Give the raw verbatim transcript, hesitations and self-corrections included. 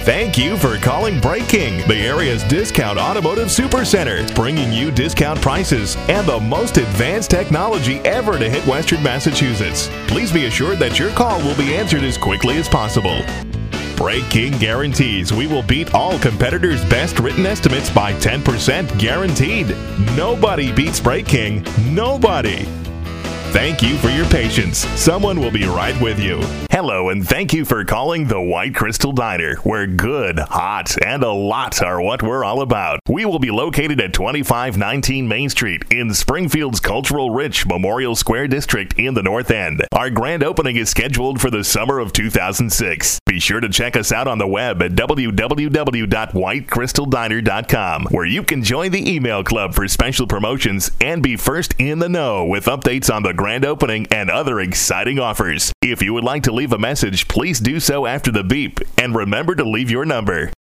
Thank you for calling Brake King, the area's discount automotive supercenter, bringing you discount prices and the most advanced technology ever to hit Western Massachusetts. Please be assured that your call will be answered as quickly as possible. Brake King guarantees we will beat all competitors' best written estimates by ten percent guaranteed. Nobody beats Brake King. Nobody. Thank you for your patience. Someone will be right with you. Hello, and thank you for calling the White Crystal Diner, where good, hot, and a lot are what we're all about. We will be located at twenty-five nineteen Main Street in Springfield's cultural-rich Memorial Square District in the North End. Our grand opening is scheduled for the summer of two thousand six. Be sure to check us out on the web at w w w dot white crystal diner dot com, where you can join the email club for special promotions and be first in the know with updates on the grand opening and other exciting offers. If you would like to leave a message, please do so after the beep, and remember to leave your number.